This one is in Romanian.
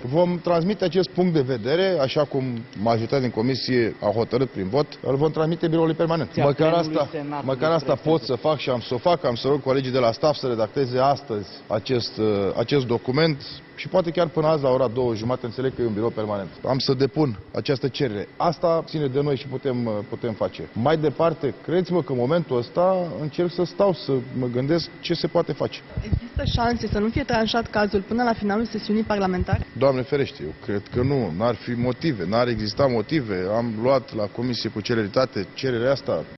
Vom transmite acest punct de vedere, așa cum majoritatea din comisie a hotărât prin vot, îl vom transmite biroului permanent. Măcar asta pot să fac și am să o fac, am să rog colegii de la staff să redacteze astăzi acest document și poate chiar până azi la ora 2:30, înțeleg că e un birou permanent. Am să depun această cerere. Asta ține de noi și putem face. Mai departe, credeți-mă că în momentul ăsta încerc să stau, să mă gândesc ce se poate face. Există șanse să nu fie tranșat cazul până la finalul sesiunii parlamentare? Doamne ferește, eu cred că nu, n-ar fi motive, n-ar exista motive. Am luat la comisie cu celeritate cererea asta.